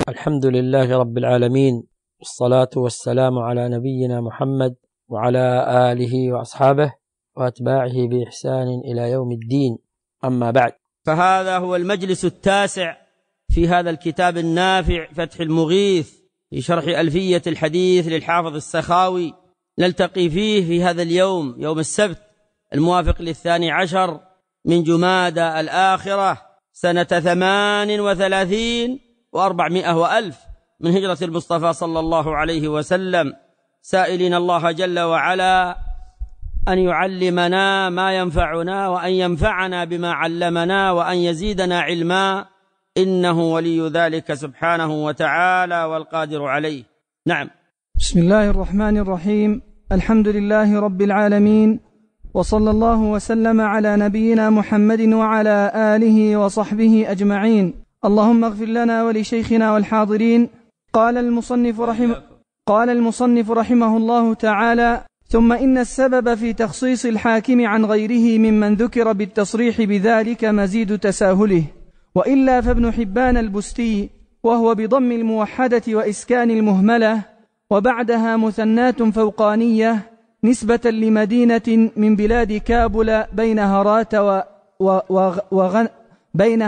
الحمد لله رب العالمين، والصلاة والسلام على نبينا محمد وعلى آله وأصحابه وأتباعه بإحسان إلى يوم الدين، أما بعد. فهذا هو المجلس التاسع في هذا الكتاب النافع فتح المغيث في شرح ألفية الحديث للحافظ السخاوي. نلتقي فيه في هذا اليوم، يوم السبت الموافق 12 من جمادى الآخرة سنة 38 و400 وألف من هجرة المصطفى صلى الله عليه وسلم، سائلين الله جل وعلا أن يعلمنا ما ينفعنا وأن ينفعنا بما علمنا وأن يزيدنا علما، إنه ولي ذلك سبحانه وتعالى والقادر عليه. نعم. بسم الله الرحمن الرحيم. الحمد لله رب العالمين، وصلى الله وسلم على نبينا محمد وعلى آله وصحبه أجمعين. اللهم اغفر لنا ولشيخنا والحاضرين. قال المصنف رحمه الله تعالى: ثم إن السبب في تخصيص الحاكم عن غيره ممن ذكر بالتصريح بذلك مزيد تساهله، وإلا فابن حبان البستي، وهو بضم الموحدة وإسكان المهملة وبعدها مثنات فوقانية نسبة لمدينة من بلاد كابل بين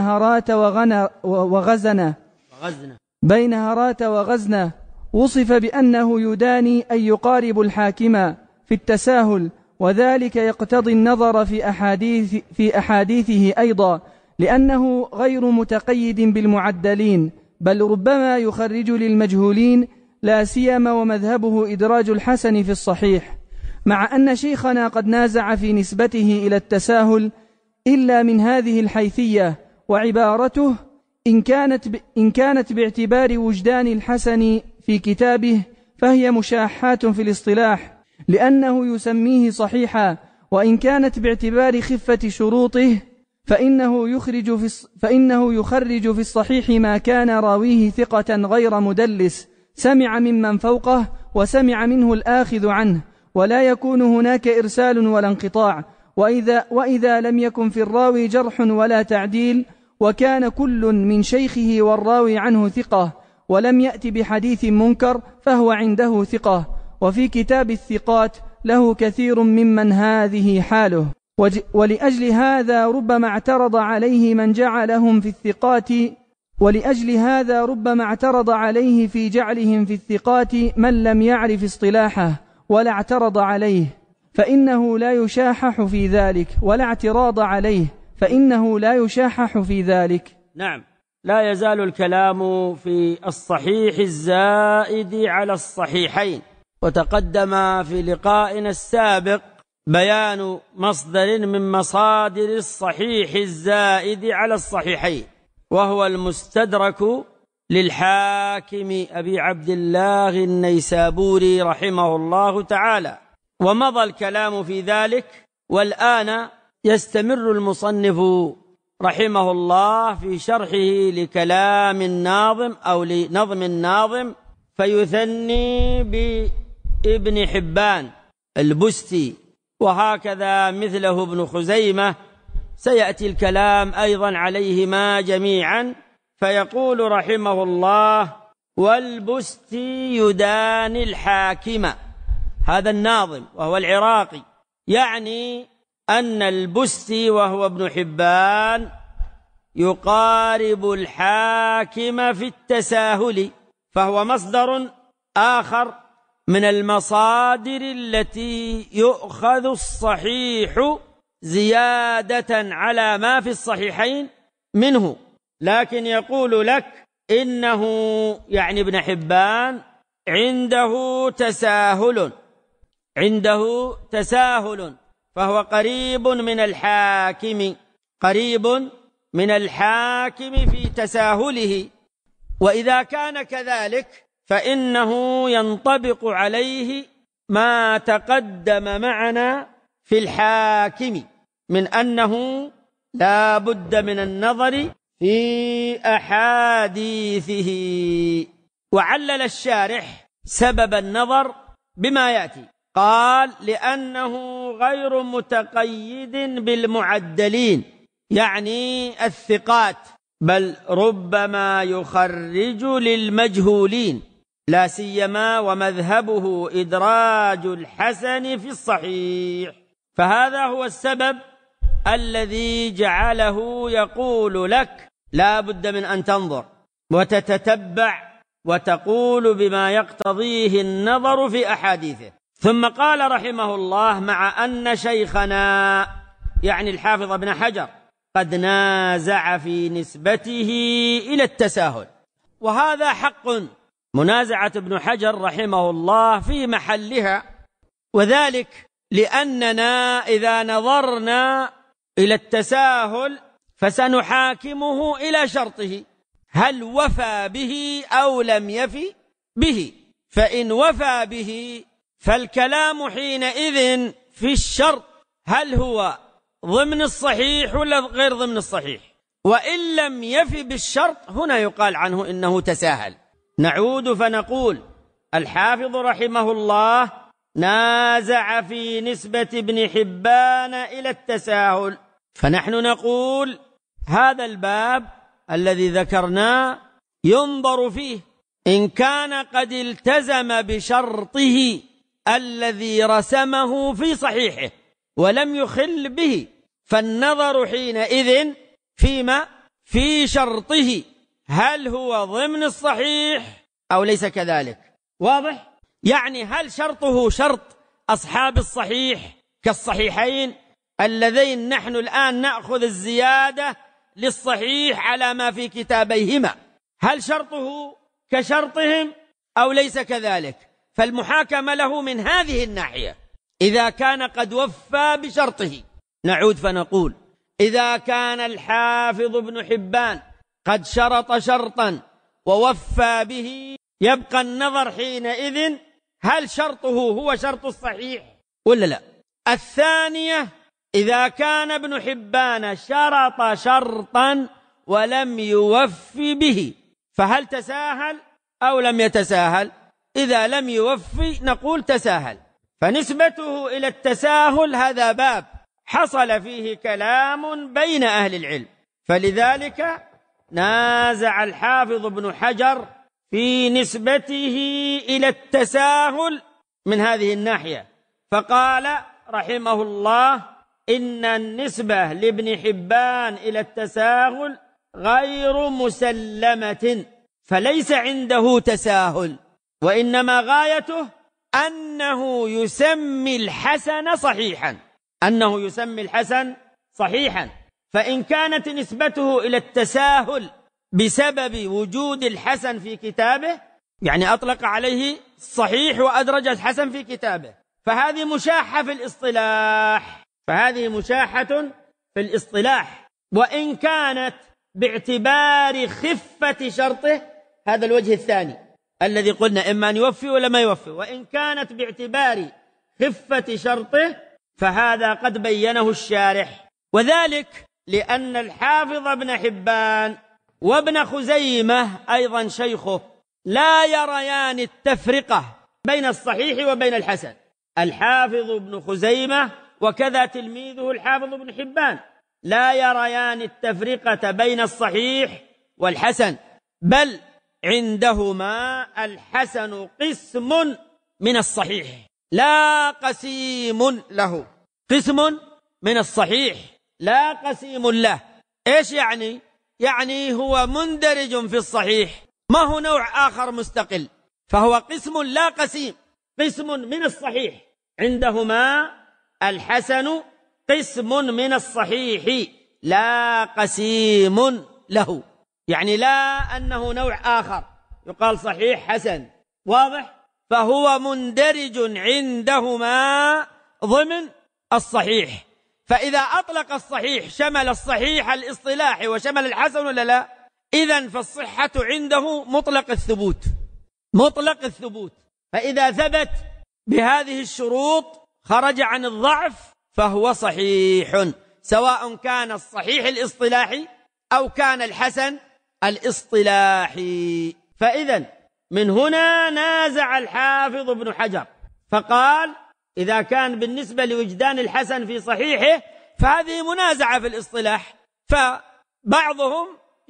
هرات وغزنة، وصف بأنه يداني أن يقارب الحاكم في التساهل، وذلك يقتضي النظر في أحاديثه أيضا، لأنه غير متقيد بالمعدلين، بل ربما يخرج للمجهولين، لا سيما ومذهبه إدراج الحسن في الصحيح، مع أن شيخنا قد نازع في نسبته إلى التساهل إلا من هذه الحيثية، وعبارته إن كانت باعتبار وجدان الحسن في كتابه فهي مشاحات في الاصطلاح، لأنه يسميه صحيحا، وإن كانت باعتبار خفة شروطه فإنه يخرج في الصحيح ما كان راويه ثقة غير مدلس، سمع ممن فوقه وسمع منه الآخذ عنه، ولا يكون هناك إرسال ولا انقطاع، وإذا لم يكن في الراوي جرح ولا تعديل، وكان كل من شيخه والراوي عنه ثقة ولم يأتي بحديث منكر فهو عنده ثقة. وفي كتاب الثقات له كثير ممن هذه حاله، ولأجل هذا ربما اعترض عليه في جعلهم في الثقات من لم يعرف اصطلاحه، ولا اعترض عليه فإنه لا يشاحح في ذلك، ولا اعتراض عليه فإنه لا يشاحح في ذلك. نعم. لا يزال الكلام في الصحيح الزائد على الصحيحين، وتقدم في لقائنا السابق بيان مصدر من مصادر الصحيح الزائد على الصحيحين، وهو المستدرك للحاكم أبي عبد الله النيسابوري رحمه الله تعالى، ومضى الكلام في ذلك، والآن يستمر المصنف رحمه الله في شرحه لكلام الناظم أو لنظم الناظم، فيثني بابن حبان البستي، وهكذا مثله ابن خزيمة، سيأتي الكلام أيضا عليهما جميعا، فيقول رحمه الله: والبستي يداني الحاكم. هذا الناظم وهو العراقي، يعني أن البستي وهو ابن حبان يقارب الحاكم في التساهل، فهو مصدر آخر من المصادر التي يؤخذ الصحيح زيادة على ما في الصحيحين منه، لكن يقول لك إنه يعني ابن حبان عنده تساهل، فهو قريب من الحاكم في تساهله، وإذا كان كذلك فإنه ينطبق عليه ما تقدم معنا في الحاكم من أنه لا بد من النظر في أحاديثه. وعلل الشارح سبب النظر بما يأتي، قال: لأنه غير متقيد بالمعدلين، يعني الثقات، بل ربما يخرج للمجهولين، لا سيما ومذهبه إدراج الحسن في الصحيح. فهذا هو السبب الذي جعله يقول لك لا بد من أن تنظر وتتتبع وتقول بما يقتضيه النظر في أحاديثه. ثم قال رحمه الله: مع أن شيخنا يعني الحافظ ابن حجر قد نازع في نسبته إلى التساهل. وهذا حق، منازعة ابن حجر رحمه الله في محلها، وذلك لأننا إذا نظرنا إلى التساهل فسنحاكمه إلى شرطه، هل وفى به أو لم يفي به. فإن وفى به فالكلام حينئذ في الشرط، هل هو ضمن الصحيح ولا غير ضمن الصحيح. وإن لم يفي بالشرط هنا يقال عنه إنه تساهل. نعود فنقول: الحافظ رحمه الله نازع في نسبة ابن حبان إلى التساهل، فنحن نقول هذا الباب الذي ذكرناه ينظر فيه إن كان قد التزم بشرطه الذي رسمه في صحيحه ولم يخل به، فالنظر حينئذ فيما في شرطه، هل هو ضمن الصحيح أو ليس كذلك. واضح؟ يعني هل شرطه شرط أصحاب الصحيح كالصحيحين اللذين نحن الآن نأخذ الزيادة للصحيح على ما في كتابيهما، هل شرطه كشرطهم أو ليس كذلك؟ فالمحاكمة له من هذه الناحية إذا كان قد وفى بشرطه. نعود فنقول: إذا كان الحافظ ابن حبان قد شرط شرطا ووفى به، يبقى النظر حينئذ هل شرطه هو شرط الصحيح ولا لا. الثانية: إذا كان ابن حبان شرط شرطا ولم يوفي به، فهل تساهل أو لم يتساهل؟ إذا لم يوفي نقول تساهل. فنسبته إلى التساهل هذا باب حصل فيه كلام بين أهل العلم، فلذلك نازع الحافظ ابن حجر في نسبته إلى التساهل من هذه الناحية، فقال رحمه الله: إن النسبة لابن حبان إلى التساهل غير مسلمة، فليس عنده تساهل، وإنما غايته أنه يسمي الحسن صحيحا، أنه يسمي الحسن صحيحا. فإن كانت نسبته إلى التساهل بسبب وجود الحسن في كتابه، يعني أطلق عليه الصحيح وأدرج الحسن في كتابه، فهذه مشاحة في الإصطلاح، فهذه مشاحة في الإصطلاح. وإن كانت باعتبار خفة شرطه، هذا الوجه الثاني الذي قلنا إما أن يوفي ولا ما يوفي، وإن كانت باعتبار خفة شرطه فهذا قد بينه الشارح، وذلك لأن الحافظ ابن حبان وابن خزيمة أيضا شيخه لا يريان التفرقة بين الصحيح وبين الحسن. الحافظ ابن خزيمة وكذا تلميذه الحافظ ابن حبان لا يريان التفرقة بين الصحيح والحسن، بل عندهما الحسن قسم من الصحيح لا قسيم له، قسم من الصحيح لا قسيم له. إيش يعني؟ يعني هو مندرج في الصحيح، ما هو نوع آخر مستقل، فهو قسم لا قسيم، قسم من الصحيح. عندهما الحسن قسم من الصحيح لا قسيم له، يعني لا أنه نوع آخر يقال صحيح حسن. واضح؟ فهو مندرج عندهما ضمن الصحيح. فإذا أطلق الصحيح شمل الصحيح الاصطلاحي وشمل الحسن ولا لا؟ إذن فالصحة عنده مطلق الثبوت، مطلق الثبوت. فإذا ثبت بهذه الشروط خرج عن الضعف فهو صحيح، سواء كان الصحيح الاصطلاحي أو كان الحسن الاصطلاحي. فإذن من هنا نازع الحافظ ابن حجر فقال: إذا كان بالنسبة لوجدان الحسن في صحيحه فهذه منازعة في الاصطلاح. فبعضهم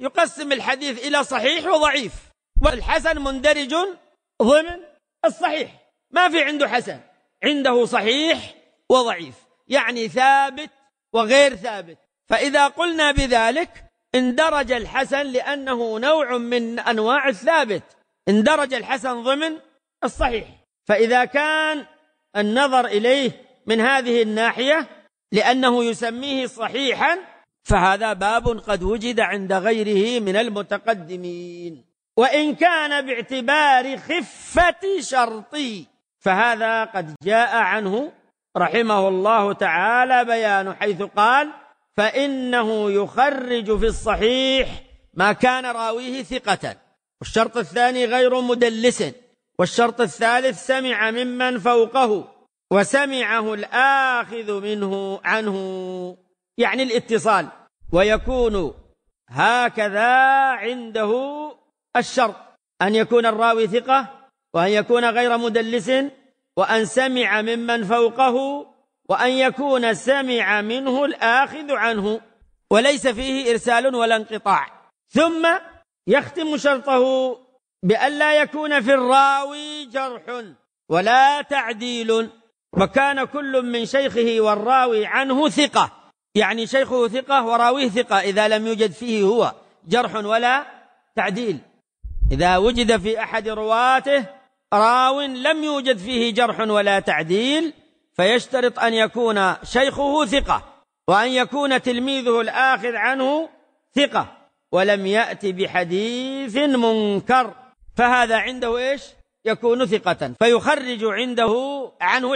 يقسم الحديث إلى صحيح وضعيف، والحسن مندرج ضمن الصحيح، ما في عنده حسن، عنده صحيح وضعيف، يعني ثابت وغير ثابت. فإذا قلنا بذلك اندرج الحسن لأنه نوع من أنواع الثابت، اندرج الحسن ضمن الصحيح. فإذا كان النظر إليه من هذه الناحية لأنه يسميه صحيحا، فهذا باب قد وجد عند غيره من المتقدمين. وإن كان باعتبار خفة شرطه فهذا قد جاء عنه رحمه الله تعالى بيان، حيث قال: فإنه يخرج في الصحيح ما كان راويه ثقة، والشرط الثاني غير مدلس، والشرط الثالث سمع ممن فوقه وسمعه الآخذ منه عنه، يعني الاتصال. ويكون هكذا عنده الشرط أن يكون الراوي ثقة، وأن يكون غير مدلس، وأن سمع ممن فوقه، وأن يكون سمع منه الآخذ عنه، وليس فيه إرسال ولا انقطاع. ثم يختم شرطه بأن لا يكون في الراوي جرح ولا تعديل، وكان كل من شيخه والراوي عنه ثقة، يعني شيخه ثقة وراويه ثقة إذا لم يوجد فيه هو جرح ولا تعديل. إذا وجد في أحد رواته راو لم يوجد فيه جرح ولا تعديل، فيشترط أن يكون شيخه ثقة، وأن يكون تلميذه الآخذ عنه ثقة، ولم يأتي بحديث منكر، فهذا عنده إيش؟ يكون ثقة، فيخرج عنه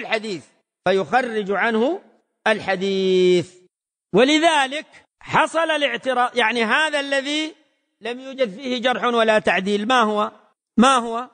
الحديث. ولذلك حصل الاعتراض، يعني هذا الذي لم يوجد فيه جرح ولا تعديل ما هو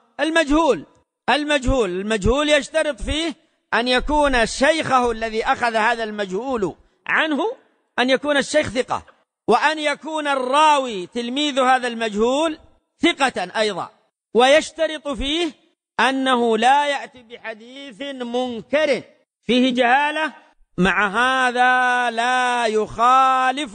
المجهول يشترط فيه أن يكون شيخه الذي أخذ هذا المجهول عنه أن يكون الشيخ ثقة، وأن يكون الراوي تلميذ هذا المجهول ثقة أيضا، ويشترط فيه أنه لا يأتي بحديث منكر فيه جهالة، مع هذا لا يخالف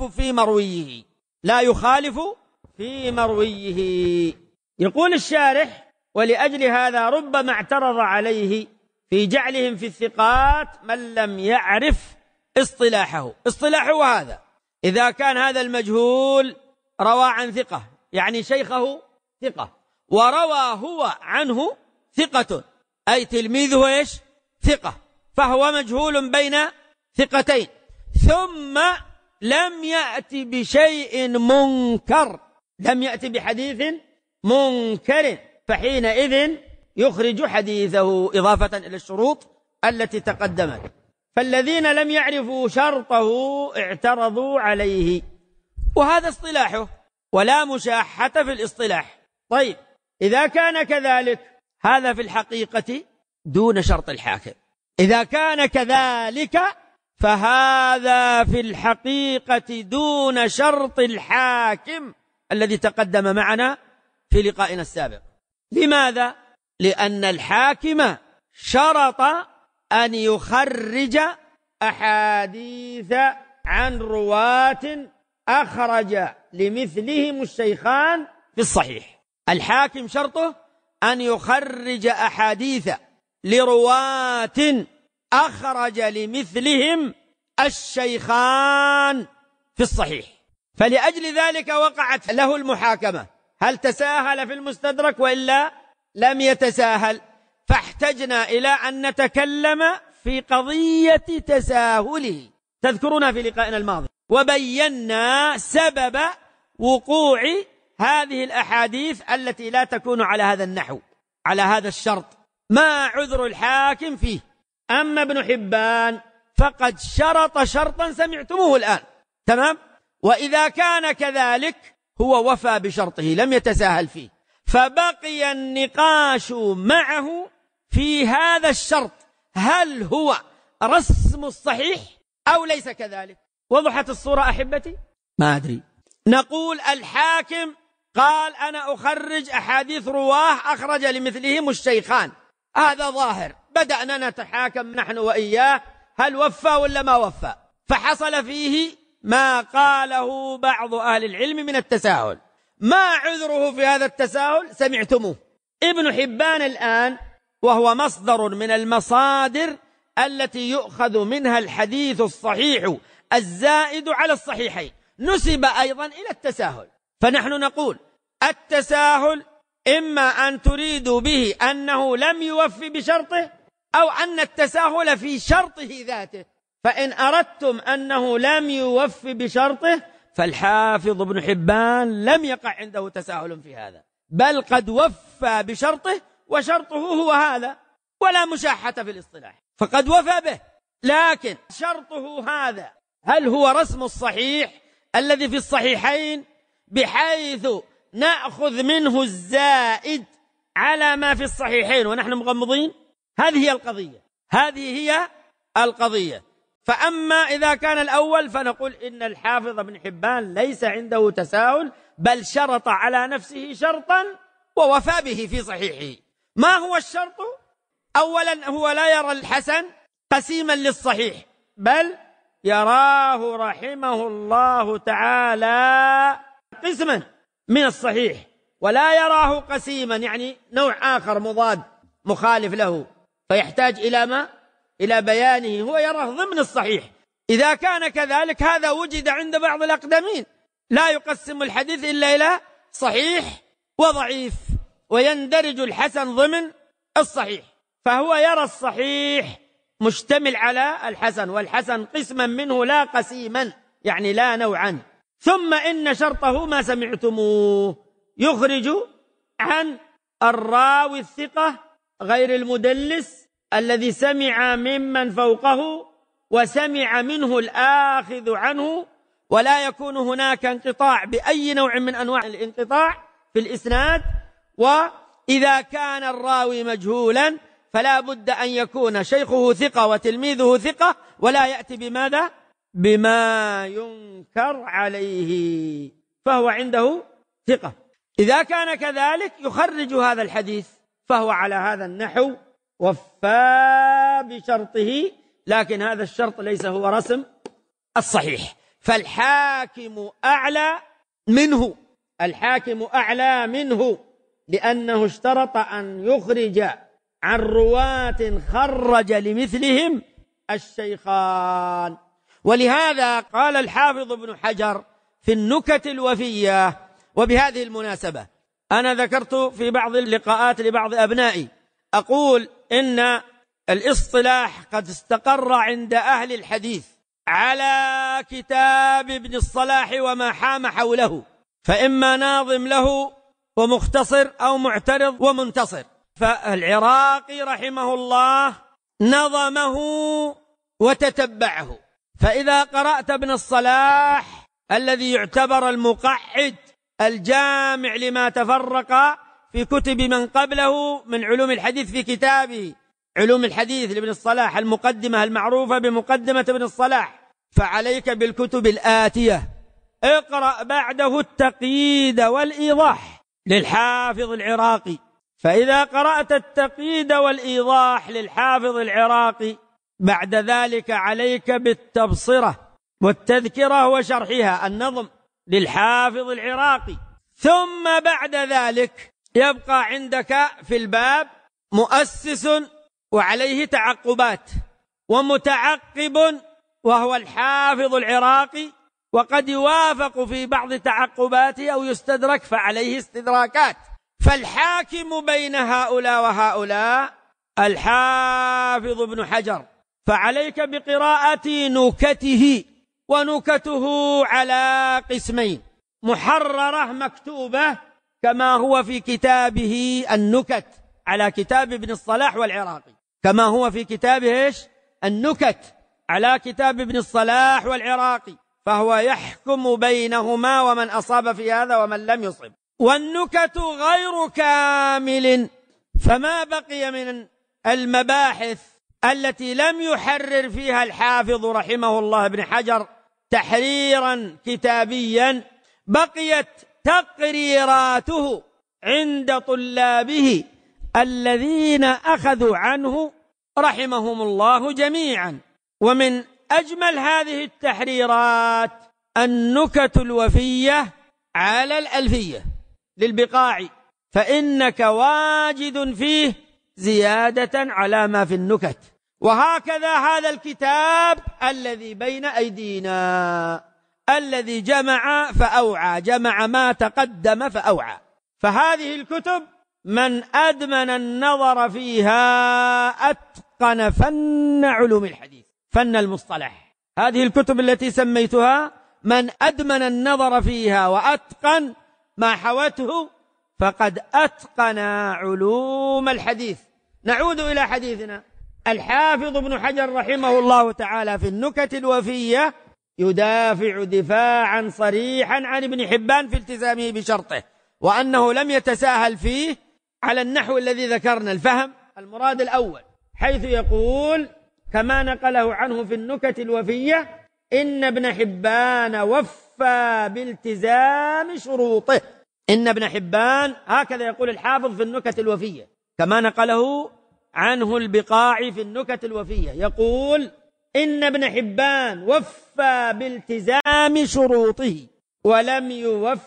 في مرويه. يقول الشارح: ولأجل هذا ربما اعترض عليه في جعلهم في الثقات من لم يعرف اصطلاحه هذا، إذا كان هذا المجهول روى عن ثقة، يعني شيخه ثقة، وروى هو عنه ثقة، أي تلميذه إيش؟ ثقة، فهو مجهول بين ثقتين، ثم لم يأتي بشيء منكر، لم يأتي بحديث منكر، فحينئذ يخرج حديثه إضافة إلى الشروط التي تقدمت. فالذين لم يعرفوا شرطه اعترضوا عليه، وهذا اصطلاحه، ولا مشاحة في الاصطلاح. طيب، إذا كان كذلك هذا في الحقيقة دون شرط الحاكم، إذا كان كذلك فهذا في الحقيقة دون شرط الحاكم الذي تقدم معنا في لقائنا السابق. لماذا؟ لأن الحاكم شرط أن يخرج أحاديث عن رواة أخرج لمثلهم الشيخان في الصحيح. الحاكم شرطه أن يخرج أحاديث لرواة أخرج لمثلهم الشيخان في الصحيح، فلأجل ذلك وقعت له المحاكمة. هل تساهل في المستدرك وإلا لم يتساهل؟ فاحتجنا إلى أن نتكلم في قضية تساهله، تذكرون في لقائنا الماضي، وبينا سبب وقوع هذه الأحاديث التي لا تكون على هذا النحو، على هذا الشرط، ما عذر الحاكم فيه. أما ابن حبان فقد شرط شرطا سمعتموه الآن، تمام؟ وإذا كان كذلك هو وفى بشرطه، لم يتساهل فيه، فبقي النقاش معه في هذا الشرط، هل هو رسم الصحيح أو ليس كذلك؟ وضحت الصورة أحبتي؟ ما أدري. نقول الحاكم قال أنا أخرج أحاديث رواه أخرج لمثلهم الشيخان، هذا ظاهر، بدأنا نتحاكم نحن وإياه هل وفى ولا ما وفى، فحصل فيه ما قاله بعض أهل العلم من التساهل، ما عذره في هذا التساهل؟ سمعتموه. ابن حبان الآن وهو مصدر من المصادر التي يؤخذ منها الحديث الصحيح الزائد على الصحيحين، نسب أيضا إلى التساهل. فنحن نقول التساهل إما أن تريدوا به أنه لم يوفي بشرطه، أو أن التساهل في شرطه ذاته. فإن أردتم أنه لم يوفي بشرطه فالحافظ ابن حبان لم يقع عنده تساهل في هذا، بل قد وفى بشرطه، وشرطه هو هذا، ولا مشاحة في الاصطلاح، فقد وفى به. لكن شرطه هذا هل هو رسم الصحيح الذي في الصحيحين بحيث نأخذ منه الزائد على ما في الصحيحين ونحن مغمضين؟ هذه هي القضية، هذه هي القضية. فأما إذا كان الأول فنقول إن الحافظ ابن حبان ليس عنده تساهل، بل شرط على نفسه شرطا ووفى به في صحيحه. ما هو الشرط؟ أولا هو لا يرى الحسن قسيما للصحيح، بل يراه رحمه الله تعالى قسما من الصحيح، ولا يراه قسيما يعني نوع آخر مضاد مخالف له، فيحتاج إلى ما؟ إلى بيانه. هو يراه ضمن الصحيح. إذا كان كذلك هذا وجد عند بعض الأقدمين، لا يقسم الحديث إلا إلى صحيح وضعيف، ويندرج الحسن ضمن الصحيح، فهو يرى الصحيح مشتمل على الحسن، والحسن قسما منه لا قسيما، يعني لا نوعا. ثم إن شرطه ما سمعتموه، يخرج عن الراوي الثقة غير المدلس الذي سمع ممن فوقه وسمع منه الآخذ عنه، ولا يكون هناك انقطاع بأي نوع من أنواع الانقطاع في الإسناد. وإذا كان الراوي مجهولا فلا بد أن يكون شيخه ثقة وتلميذه ثقة، ولا يأتي بماذا؟ بما ينكر عليه، فهو عنده ثقة. إذا كان كذلك يخرج هذا الحديث، فهو على هذا النحو وفى بشرطه، لكن هذا الشرط ليس هو رسم الصحيح. فالحاكم أعلى منه، الحاكم أعلى منه، لأنه اشترط أن يخرج عن رواة خرج لمثلهم الشيخان. ولهذا قال الحافظ ابن حجر في النكت الوفية، وبهذه المناسبة أنا ذكرت في بعض اللقاءات لبعض أبنائي، أقول إن الاصطلاح قد استقر عند أهل الحديث على كتاب ابن الصلاح وما حام حوله، فإما ناظم له ومختصر أو معترض ومنتصر. فالعراقي رحمه الله نظمه وتتبعه، فإذا قرأت ابن الصلاح الذي يعتبر المقعد الجامع لما تفرق في كتب من قبله من علوم الحديث في كتابه علوم الحديث لابن الصلاح، المقدمة المعروفة بمقدمة ابن الصلاح، فعليك بالكتب الآتية: اقرأ بعده التقييد والإيضاح للحافظ العراقي. فإذا قرأت التقييد والإيضاح للحافظ العراقي بعد ذلك عليك بالتبصرة والتذكرة وشرحها، النظم للحافظ العراقي. ثم بعد ذلك يبقى عندك في الباب مؤسس وعليه تعقبات، ومتعقب وهو الحافظ العراقي، وقد يوافق في بعض تعقباته أو يستدرك فعليه استدراكات. فالحاكم بين هؤلاء وهؤلاء الحافظ ابن حجر، فعليك بقراءة نكته، ونكته على قسمين: محررة مكتوبة كما هو في كتابه النكت على كتاب ابن الصلاح والعراقي، كما هو في كتابه النكت على كتاب ابن الصلاح والعراقي، فهو يحكم بينهما ومن أصاب في هذا ومن لم يصب. والنكت غير كامل، فما بقي من المباحث التي لم يحرر فيها الحافظ رحمه الله ابن حجر تحريرا كتابيا بقيت تقريراته عند طلابه الذين أخذوا عنه رحمهم الله جميعا. ومن أجمل هذه التحريرات النكت الوفية على الألفية، للبقاع، فإنك واجد فيه زيادة على ما في النكت. وهكذا هذا الكتاب الذي بين أيدينا الذي جمع فأوعى، جمع ما تقدم فأوعى. فهذه الكتب من أدمن النظر فيها أتقن فن علوم الحديث، فن المصطلح. هذه الكتب التي سميتها من أدمن النظر فيها وأتقن ما حوته فقد أتقن علوم الحديث. نعود إلى حديثنا. الحافظ ابن حجر رحمه الله تعالى في النكت الوفية يدافع دفاعا صريحا عن ابن حبان في التزامه بشرطه، وأنه لم يتساهل فيه على النحو الذي ذكرنا، الفهم المراد الأول، حيث يقول كما نقله عنه في النكت الوفية: إن ابن حبان وفى بالتزام شروطه. إن ابن حبان، هكذا يقول الحافظ في النكت الوفية كما نقله عنه البقاعي في النكت الوفية، يقول إن ابن حبان وفى بالتزام شروطه ولم يوف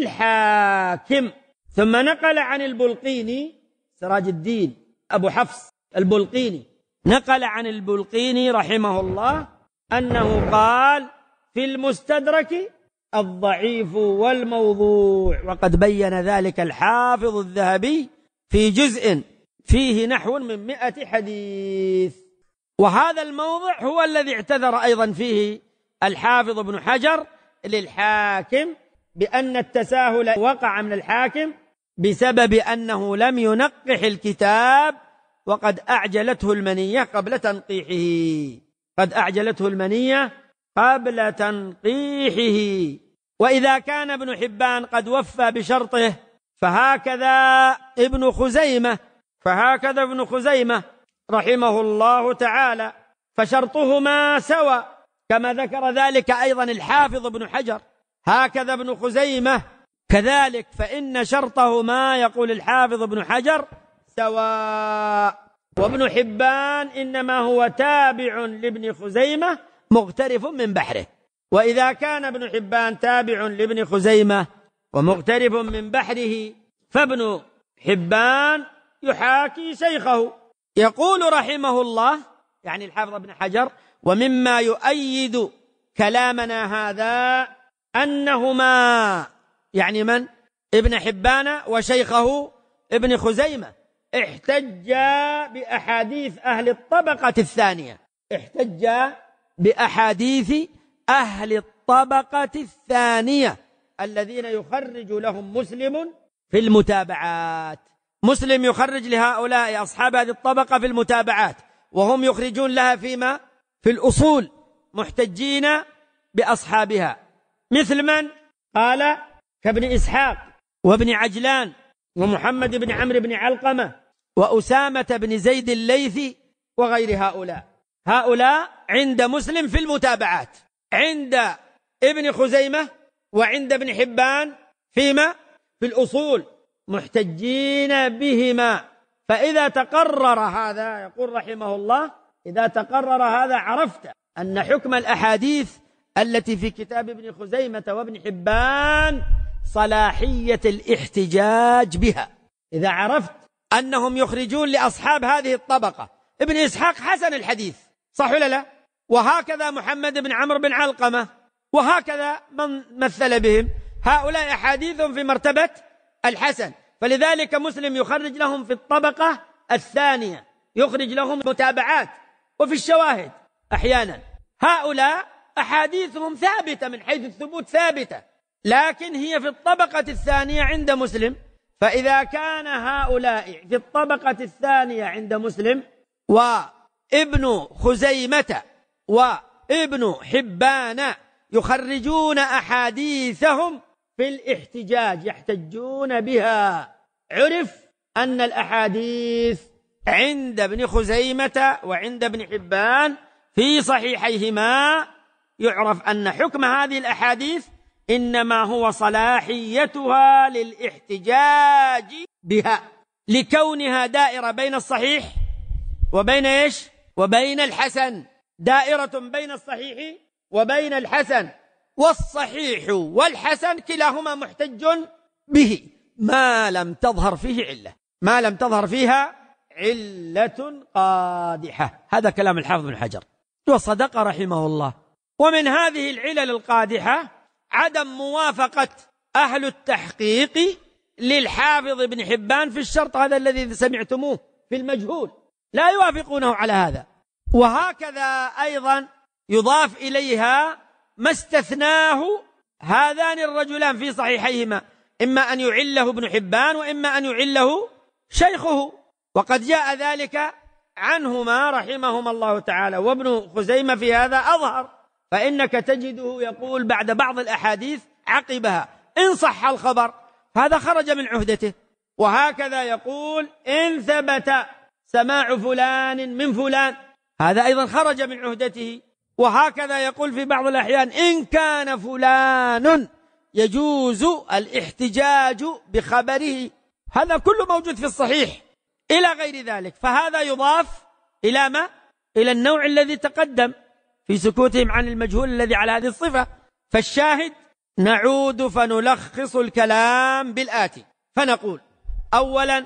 الحاكم. ثم نقل عن البلقيني، سراج الدين أبو حفص البلقيني، نقل عن البلقيني رحمه الله أنه قال في المستدرك الضعيف والموضوع، وقد بين ذلك الحافظ الذهبي في جزء فيه نحو من 100 حديث. وهذا الموضع هو الذي اعتذر أيضا فيه الحافظ ابن حجر للحاكم بأن التساهل وقع من الحاكم بسبب أنه لم ينقح الكتاب وقد أعجلته المنية قبل تنقيحه، قد أعجلته المنية قبل تنقيحه. وإذا كان ابن حبان قد وفى بشرطه فهكذا ابن خزيمة رحمه الله تعالى، فشرطهما سوى كما ذكر ذلك أيضا الحافظ ابن حجر. هكذا ابن خزيمة كذلك، فإن شرطهما يقول الحافظ ابن حجر سواء. وابن حبان إنما هو تابع لابن خزيمة مغترف من بحره. وإذا كان ابن حبان تابع لابن خزيمة ومغترف من بحره فابن حبان يحاكي شيخه. يقول رحمه الله، يعني الحافظ ابن حجر: ومما يؤيد كلامنا هذا أنهما، يعني من؟ ابن حبان وشيخه ابن خزيمة، احتجا بأحاديث أهل الطبقة الثانية، احتجا بأحاديث أهل الطبقة الثانية الذين يخرج لهم مسلم في المتابعات. مسلم يخرج لهؤلاء أصحاب هذه الطبقة في المتابعات، وهم يخرجون لها فيما في الأصول، محتجين بأصحابها، مثل من قال كابن إسحاق وابن عجلان ومحمد بن عمرو بن علقمة وأسامة بن زيد الليثي وغير هؤلاء. هؤلاء عند مسلم في المتابعات، عند ابن خزيمة وعند ابن حبان فيما في الأصول، محتجين بهما. فإذا تقرر هذا، يقول رحمه الله، إذا تقرر هذا عرفت أن حكم الأحاديث التي في كتاب ابن خزيمة وابن حبان صلاحية الاحتجاج بها. إذا عرفت أنهم يخرجون لأصحاب هذه الطبقة، ابن إسحاق حسن الحديث، صح ولا لا؟ وهكذا محمد بن عمرو بن علقمة، وهكذا من مثل بهم، هؤلاء أحاديثهم في مرتبة الحسن. فلذلك مسلم يخرج لهم في الطبقة الثانية، يخرج لهم متابعات وفي الشواهد أحيانا. هؤلاء أحاديثهم ثابتة من حيث الثبوت ثابتة، لكن هي في الطبقة الثانية عند مسلم. فإذا كان هؤلاء في الطبقة الثانية عند مسلم وابن خزيمة وابن حبان يخرجون أحاديثهم في الاحتجاج، يحتجون بها، عرف أن الأحاديث عند ابن خزيمة وعند ابن حبان في صحيحيهما، يعرف أن حكم هذه الأحاديث إنما هو صلاحيتها للاحتجاج بها، لكونها دائرة بين الصحيح وبين إيش؟ وبين الحسن، دائرة بين الصحيح وبين الحسن، والصحيح والحسن كلاهما محتج به ما لم تظهر فيه علة، ما لم تظهر فيها علة قادحة. هذا كلام الحافظ بن حجر، وصدق رحمه الله. ومن هذه العلل القادحة عدم موافقة أهل التحقيق للحافظ بن حبان في الشرط هذا الذي سمعتموه في المجهول، لا يوافقونه على هذا. وهكذا أيضا يضاف إليها ما استثناه هذان الرجلان في صحيحيهما، إما أن يعله ابن حبان وإما أن يعله شيخه، وقد جاء ذلك عنهما رحمهما الله تعالى. وابن خزيمة في هذا أظهر، فإنك تجده يقول بعد بعض الأحاديث عقبها إن صح الخبر، هذا خرج من عهدته. وهكذا يقول إن ثبت سماع فلان من فلان، هذا أيضا خرج من عهدته. وهكذا يقول في بعض الأحيان إن كان فلان يجوز الاحتجاج بخبره، هذا كله موجود في الصحيح إلى غير ذلك. فهذا يضاف إلى ما؟ إلى النوع الذي تقدم في سكوتهم عن المجهول الذي على هذه الصفة. فالشاهد نعود فنلخص الكلام بالآتي، فنقول أولا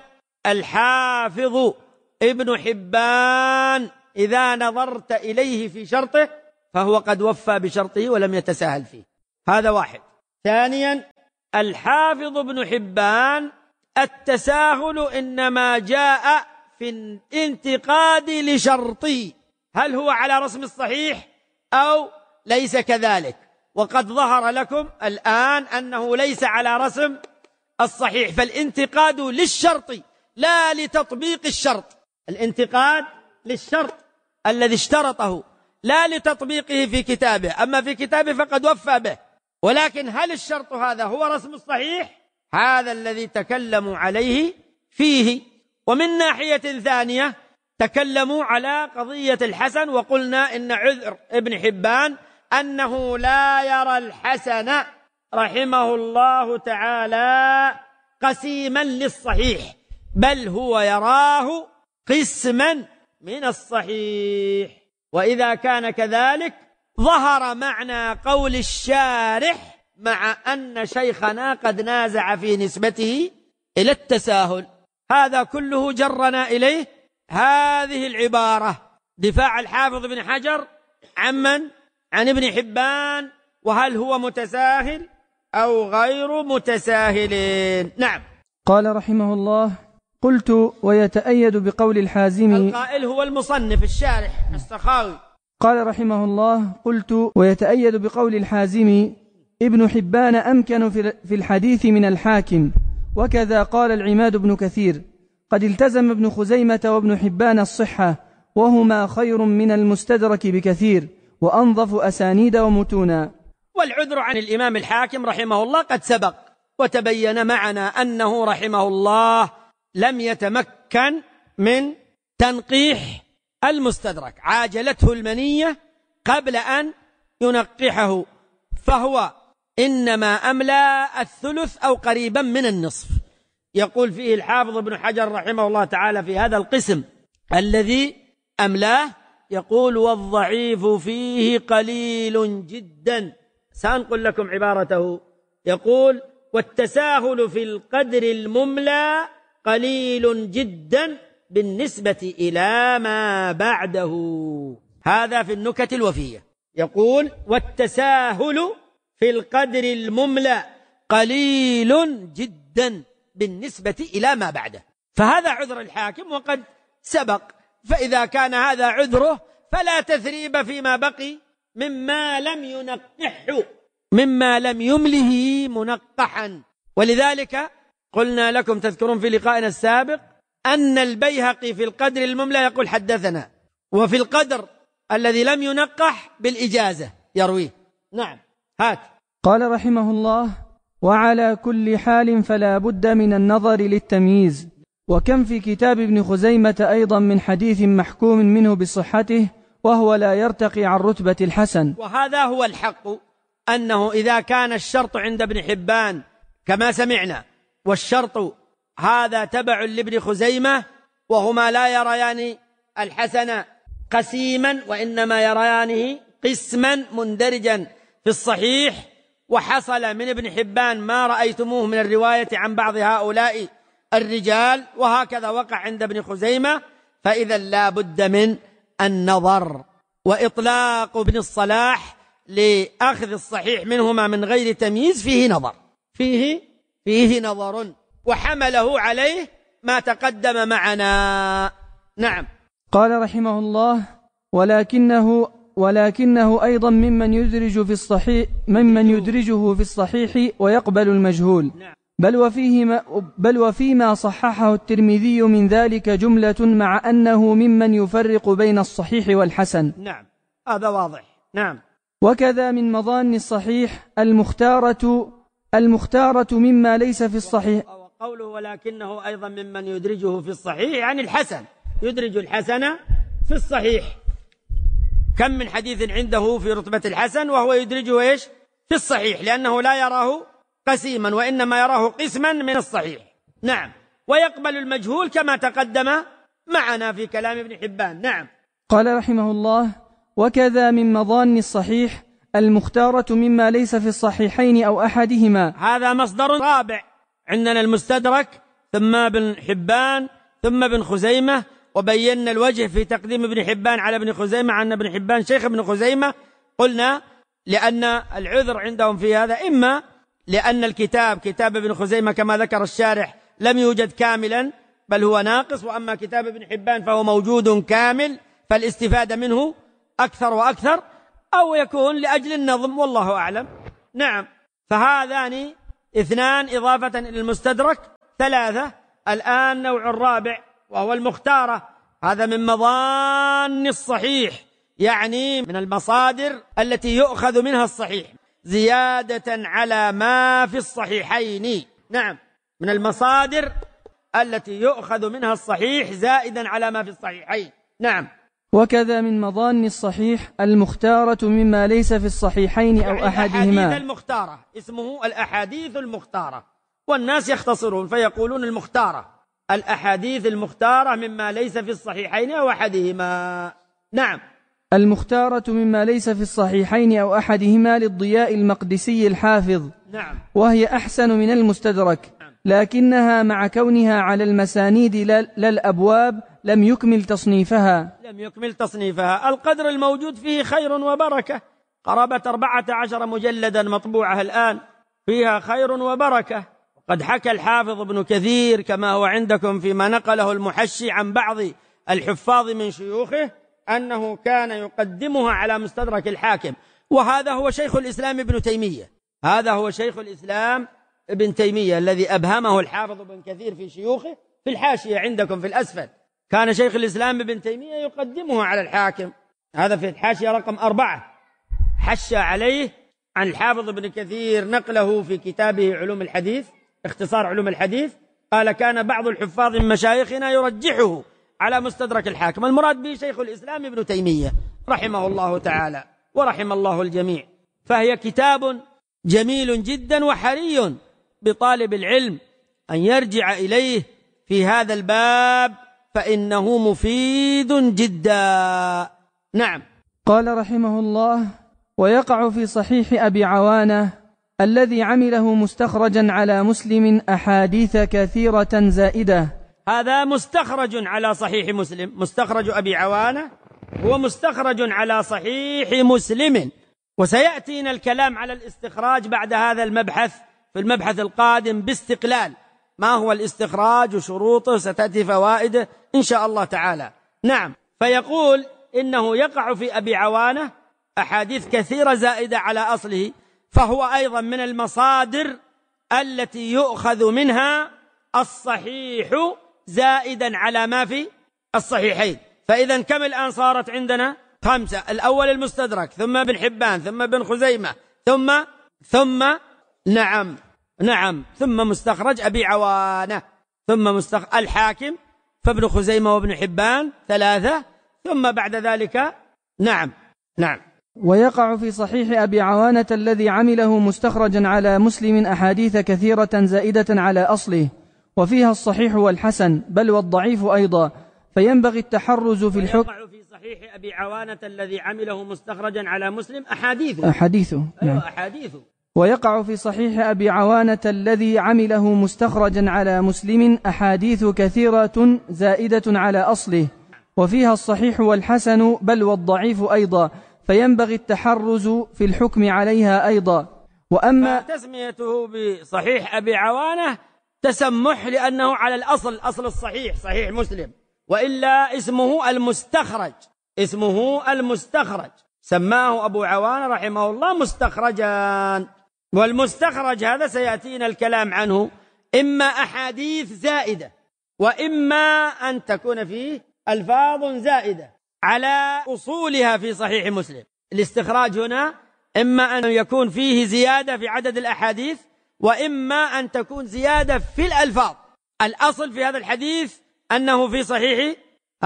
الحافظ ابن حبان إذا نظرت إليه في شرطه فهو قد وفى بشرطه ولم يتساهل فيه، هذا واحد. ثانيا الحافظ ابن حبان التساهل إنما جاء في الانتقاد لشرطه، هل هو على رسم الصحيح أو ليس كذلك؟ وقد ظهر لكم الآن أنه ليس على رسم الصحيح، فالانتقاد للشرط لا لتطبيق الشرط، الانتقاد للشرط الذي اشترطه لا لتطبيقه في كتابه، أما في كتابه فقد وفى به. ولكن هل الشرط هذا هو رسم الصحيح؟ هذا الذي تكلموا عليه فيه. ومن ناحية ثانية تكلموا على قضية الحسن، وقلنا إن عذر ابن حبان أنه لا يرى الحسن رحمه الله تعالى قسيما للصحيح، بل هو يراه قسما من الصحيح. وإذا كان كذلك ظهر معنى قول الشارح مع أن شيخنا قد نازع في نسبته إلى التساهل. هذا كله جرنا إليه هذه العبارة، دفاع الحافظ بن حجر عن ابن حبان، وهل هو متساهل أو غير متساهل. نعم. قال رحمه الله: قلت ويتأيد بقول الحازمي. القائل هو المصنف الشارح السخاوي. قال رحمه الله: قلت ويتأيد بقول الحازمي: ابن حبان أمكن في الحديث من الحاكم. وكذا قال العماد بن كثير: قد التزم ابن خزيمة وابن حبان الصحة، وهما خير من المستدرك بكثير، وأنظف أسانيد ومتونا. والعذر عن الإمام الحاكم رحمه الله قد سبق، وتبين معنا أنه رحمه الله لم يتمكن من تنقيح المستدرك، عاجلته المنية قبل أن ينقحه، فهو إنما أملى الثلث أو قريبا من النصف. يقول فيه الحافظ ابن حجر رحمه الله تعالى في هذا القسم الذي أملاه، يقول: والضعيف فيه قليل جدا. سأنقل لكم عبارته، يقول: والتساهل في القدر المملى قليل جدا بالنسبة إلى ما بعده. هذا في النكت الوفية، يقول: والتساهل في القدر المملى قليل جدا بالنسبة إلى ما بعده. فهذا عذر الحاكم وقد سبق، فإذا كان هذا عذره فلا تثريب فيما بقي مما لم ينقحه، مما لم يمله منقحا. ولذلك قلنا لكم، تذكرون في لقائنا السابق، أن البيهقي في القدر المملى يقول حدثنا، وفي القدر الذي لم ينقح بالإجازة يرويه. نعم، هات. قال رحمه الله: وعلى كل حال فلا بد من النظر للتمييز. وكم في كتاب ابن خزيمة أيضا من حديث محكوم منه بصحته وهو لا يرتقي عن رتبة الحسن. وهذا هو الحق، أنه إذا كان الشرط عند ابن حبان كما سمعنا، والشرط هذا تبع لابن خزيمة، وهما لا يريان الحسن قسيما، وإنما يريانه قسما مندرجا في الصحيح، وحصل من ابن حبان ما رأيتموه من الرواية عن بعض هؤلاء الرجال، وهكذا وقع عند ابن خزيمة، فإذا لا بد من النظر. وإطلاق ابن الصلاح لأخذ الصحيح منهما من غير تمييز فيه نظر، فيه نظر، وحمله عليه ما تقدم معنا. نعم. قال رحمه الله: ولكنه أيضا ممن يدرجه في الصحيح ويقبل المجهول. نعم. بل وفيما صححه الترمذي من ذلك جملة، مع أنه ممن يفرق بين الصحيح والحسن. نعم، هذا واضح. نعم. وكذا من مظان الصحيح المختارة مما ليس في الصحيح. وقوله ولكنه أيضا ممن يدرجه في الصحيح يعني الحسن، يدرج الحسن في الصحيح. كم من حديث عنده في رتبة الحسن وهو يدرجه إيش؟ في الصحيح، لأنه لا يراه قسيما وإنما يراه قسما من الصحيح. نعم. ويقبل المجهول كما تقدم معنا في كلام ابن حبان. نعم. قال رحمه الله: وكذا من مظان الصحيح المختارة مما ليس في الصحيحين أو أحدهما. هذا مصدر رابع عندنا، المستدرك، ثم ابن حبان، ثم ابن خزيمة. وبينا الوجه في تقديم ابن حبان على ابن خزيمة عن ابن حبان شيخ ابن خزيمة. قلنا لأن العذر عندهم في هذا إما لأن كتاب ابن خزيمة كما ذكر الشارح لم يوجد كاملا بل هو ناقص، وأما كتاب ابن حبان فهو موجود كامل فالاستفادة منه أكثر وأكثر، أو يكون لأجل النظم، والله أعلم. نعم. فهذان اثنان إضافة إلى المستدرك، ثلاثة. الآن نوع الرابع وهو المختارة. هذا من مظان الصحيح، يعني من المصادر التي يؤخذ منها الصحيح زيادة على ما في الصحيحين. نعم، من المصادر التي يؤخذ منها الصحيح زائدا على ما في الصحيحين. نعم. وكذا من مظان الصحيح المختارة مما ليس في الصحيحين أو أحدهما. الأحاديث المختارة اسمه الأحاديث المختارة، والناس يختصرون فيقولون المختارة، الأحاديث المختارة مما ليس في الصحيحين أو أحدهما. نعم. المختارة مما ليس في الصحيحين أو أحدهما للضياء المقدسي الحافظ. نعم. وهي أحسن من المستدرك، لكنها مع كونها على المسانيد لا الأبواب لم يكمل تصنيفها. القدر الموجود فيه خير وبركة، قرابة 14 مجلدا مطبوعة الآن، فيها خير وبركة. قد حكى الحافظ ابن كثير كما هو عندكم فيما نقله المحشي عن بعض الحفاظ من شيوخه أنه كان يقدمها على مستدرك الحاكم، وهذا هو شيخ الإسلام ابن تيمية. هذا هو شيخ الإسلام ابن تيمية الذي أبهمه الحافظ ابن كثير في شيوخه. في الحاشية عندكم في الأسفل كان شيخ الإسلام ابن تيمية يقدمها على الحاكم، هذا في الحاشية رقم 4 حشى عليه عن الحافظ ابن كثير نقله في كتابه علوم الحديث، اختصار علوم الحديث. قال كان بعض الحفاظ من مشايخنا يرجحه على مستدرك الحاكم، المراد به شيخ الإسلام ابن تيمية رحمه الله تعالى ورحم الله الجميع. فهي كتاب جميل جدا، وحري بطالب العلم أن يرجع إليه في هذا الباب فإنه مفيد جدا. نعم. قال رحمه الله: ويقع في صحيح أبي عوانة الذي عمله مستخرجا على مسلم أحاديث كثيرة زائدة. هذا مستخرج على صحيح مسلم، مستخرج أبي عوانة هو مستخرج على صحيح مسلم، وسيأتينا الكلام على الاستخراج بعد هذا المبحث في المبحث القادم باستقلال، ما هو الاستخراج وشروطه ستأتي فوائده إن شاء الله تعالى. نعم. فيقول إنه يقع في أبي عوانة أحاديث كثيرة زائدة على أصله، فهو أيضا من المصادر التي يؤخذ منها الصحيح زائدا على ما في الصحيحين. فإذا كم الآن صارت عندنا؟ 5. الأول المستدرك، ثم ابن حبان، ثم ابن خزيمة، ثم ثم مستخرج أبي عوانة، ثم الحاكم، فابن خزيمة وابن حبان 3، ثم بعد ذلك نعم. ويقع في صحيح أبي عوانة الذي عمله مستخرجا على مسلم أحاديث كثيرة زائدة على أصله، وفيها الصحيح والحسن بل والضعيف أيضا، فينبغي التحرز في الحكم. ويقع في صحيح أبي عوانة الذي عمله مستخرجا على مسلم أحاديثه. أيوة أحاديثه ويقع في صحيح أبي عوانة الذي عمله مستخرجا على مسلم أحاديث كثيرة زائدة على أصله، وفيها الصحيح والحسن بل والضعيف أيضا، فينبغي التحرز في الحكم عليها أيضا. وأما تسميته بصحيح أبي عوانة تسمح لأنه على الأصل، أصل الصحيح صحيح مسلم، وإلا اسمه المستخرج، اسمه المستخرج، سماه أبو عوانة رحمه الله مستخرجا. والمستخرج هذا سيأتينا الكلام عنه، إما أحاديث زائدة وإما أن تكون فيه ألفاظ زائدة على أصولها في صحيح مسلم. الاستخراج هنا إما أن يكون فيه زيادة في عدد الأحاديث، وإما أن تكون زيادة في الألفاظ. الأصل في هذا الحديث أنه في صحيح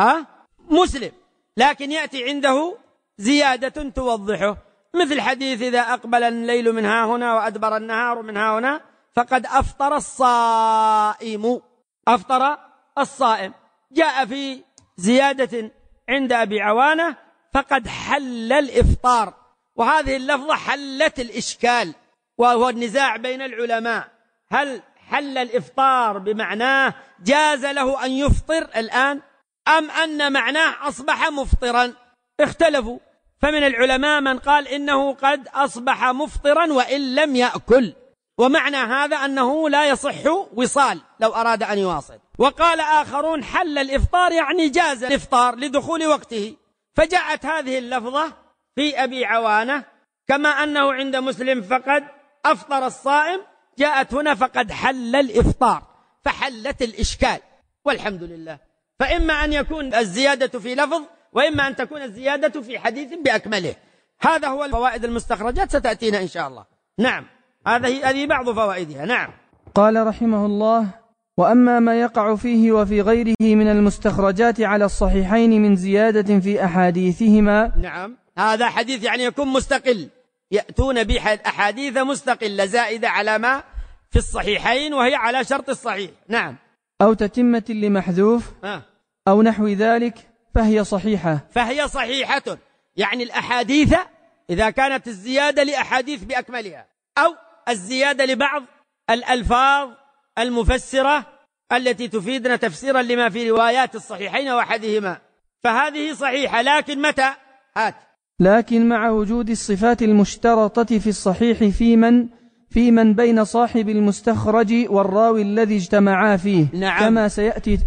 مسلم، لكن يأتي عنده زيادة توضحه، مثل حديث إذا أقبل الليل من ها هنا وأدبر النهار من ها هنا فقد أفطر الصائم، أفطر الصائم. جاء في زيادة عند أبي عوانة فقد حل الإفطار، وهذه اللفظة حلت الإشكال، وهو النزاع بين العلماء، هل حل الإفطار بمعناه جاز له أن يفطر الآن، أم أن معناه أصبح مفطرا؟ اختلفوا، فمن العلماء من قال إنه قد أصبح مفطرا وإن لم يأكل، ومعنى هذا أنه لا يصح وصال لو أراد أن يواصل. وقال آخرون حل الإفطار يعني جاز الإفطار لدخول وقته، فجاءت هذه اللفظة في أبي عوانة كما أنه عند مسلم فقد أفطر الصائم، جاءت هنا فقد حل الإفطار، فحلت الإشكال، والحمد لله. فإما أن يكون الزيادة في لفظ، وإما أن تكون الزيادة في حديث بأكمله. هذا هو الفوائد المستخرجات، ستأتينا إن شاء الله. نعم، هذه بعض فوائدها. نعم. قال رحمه الله: وأما ما يقع فيه وفي غيره من المستخرجات على الصحيحين من زيادة في أحاديثهما. نعم، هذا حديث يعني يكون مستقل، يأتون بأحاديث مستقلة زائدة على ما في الصحيحين وهي على شرط الصحيح. نعم. أو تتمة لمحذوف أو نحو ذلك فهي صحيحة. فهي صحيحة، يعني الأحاديث إذا كانت الزيادة لأحاديث بأكملها، أو الزيادة لبعض الألفاظ المفسرة التي تفيدنا تفسيرا لما في روايات الصحيحين وأحدهما، فهذه صحيحة. لكن متى؟ لكن مع وجود الصفات المشترطة في الصحيح في من بين صاحب المستخرج والراوي الذي اجتمعا فيه. نعم. كما سيأتي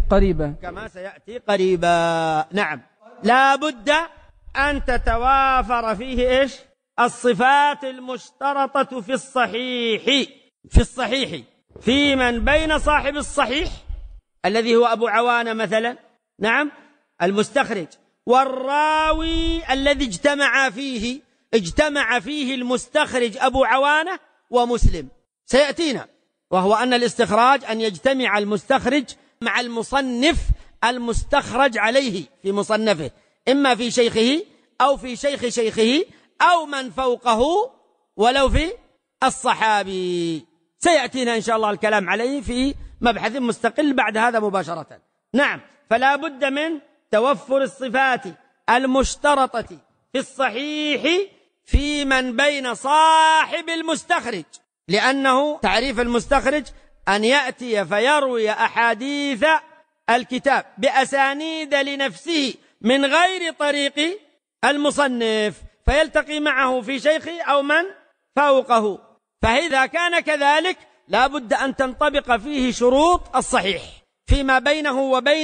قريبا. نعم، لا بد أن تتوافر فيه الصفات المشترطة في الصحيح في من بين صاحب الصحيح الذي هو أبو عوانة مثلا، نعم، المستخرج، والراوي الذي اجتمع فيه المستخرج أبو عوانة ومسلم، سيأتينا. وهو أن الاستخراج أن يجتمع المستخرج مع المصنف المستخرج عليه في مصنفه، إما في شيخه أو في شيخ شيخه أو من فوقه ولو في الصحابي. سيأتينا إن شاء الله الكلام عليه في مبحث مستقل بعد هذا مباشرة. نعم، فلا بد من توفر الصفات المشترطة في الصحيح في من بين صاحب المستخرج، لأنه تعريف المستخرج أن يأتي فيروي أحاديث الكتاب بأسانيد لنفسه من غير طريق المصنف، فيلتقي معه في شيخه أو من فوقه. فإذا كان كذلك لا بد أن تنطبق فيه شروط الصحيح فيما بينه وبين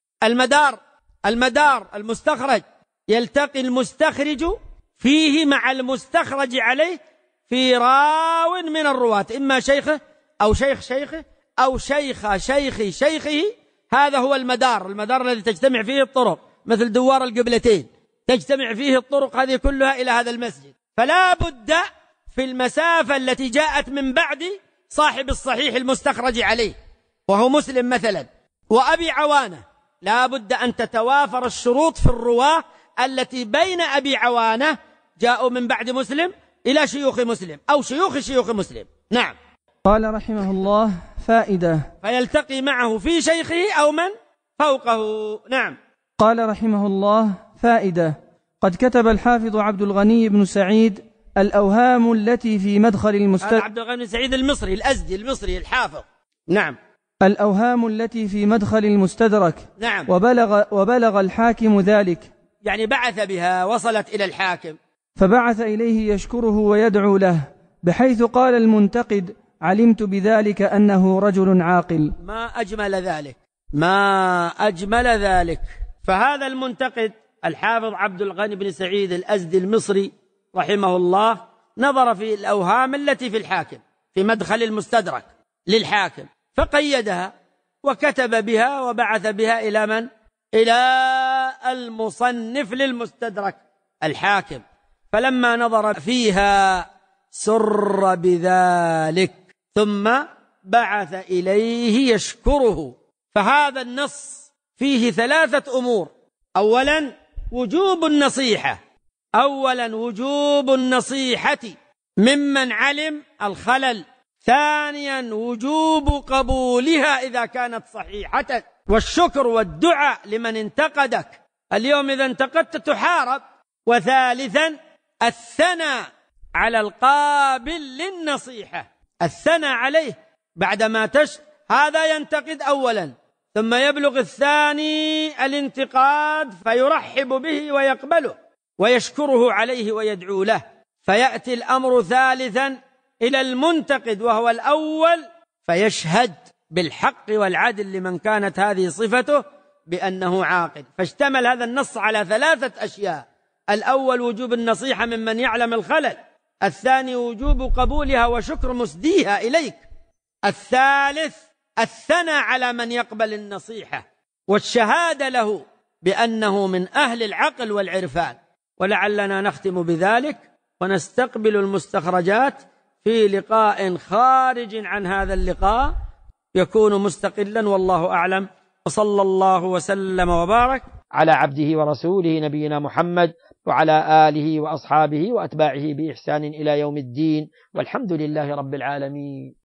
المدار المستخرج، يلتقي المستخرج فيه مع المستخرج عليه في راو من الرواة، إما شيخه أو شيخ شيخه أو شيخ شيخ شيخه. هذا هو المدار الذي تجتمع فيه الطرق، مثل دوار القبلتين تجتمع فيه الطرق هذه كلها إلى هذا المسجد. فلا بد في المسافة التي جاءت من بعد صاحب الصحيح المستخرج عليه وهو مسلم مثلا وأبي عوانة، لا بد أن تتوافر الشروط في الرواة التي بين أبي عوانة جاءوا من بعد مسلم إلى شيوخ مسلم أو شيوخ مسلم. نعم. قال رحمه الله: فائدة. فيلتقي معه في شيخه أو من فوقه. نعم. قال رحمه الله: فائدة. قد كتب الحافظ عبد الغني بن سعيد الأوهام التي في مدخل هذا المستدرك. عبد الغني بن سعيد المصري الأزدي المصري الحافظ. نعم. الأوهام التي في مدخل المستدرك. نعم. وبلغ الحاكم ذلك، يعني بعث بها، وصلت إلى الحاكم، فبعث إليه يشكره ويدعو له، بحيث قال المنتقد: علمت بذلك أنه رجل عاقل. ما أجمل ذلك، ما أجمل ذلك. فهذا المنتقد الحافظ عبد الغني بن سعيد الأزدي المصري رحمه الله نظر في الأوهام التي في الحاكم في مدخل المستدرك للحاكم، فقيدها وكتب بها وبعث بها إلى من؟ إلى المصنف للمستدرك الحاكم. فلما نظر فيها سر بذلك، ثم بعث إليه يشكره. فهذا النص فيه 3 أمور: أولا وجوب النصيحة، وجوب النصيحة ممن علم الخلل. ثانيا وجوب قبولها إذا كانت صحيحة، والشكر والدعاء لمن انتقدك. اليوم إذا انتقدت تحارب. وثالثا الثناء على القابل للنصيحة، الثناء عليه بعدما هذا ينتقد أولا، ثم يبلغ الثاني الانتقاد فيرحب به ويقبله ويشكره عليه ويدعو له، فيأتي الأمر ثالثا إلى المنتقد وهو الأول، فيشهد بالحق والعدل لمن كانت هذه صفته بأنه عاقل. فاشتمل هذا النص على 3 أشياء: الأول وجوب النصيحة ممن يعلم الخلل، الثاني وجوب قبولها وشكر مسديها إليك، الثالث الثناء على من يقبل النصيحة والشهادة له بأنه من أهل العقل والعرفان. ولعلنا نختم بذلك ونستقبل المستخرجات في لقاء خارج عن هذا اللقاء يكون مستقلا، والله أعلم. وصلى الله وسلم وبارك على عبده ورسوله نبينا محمد وعلى آله وأصحابه وأتباعه بإحسان إلى يوم الدين، والحمد لله رب العالمين.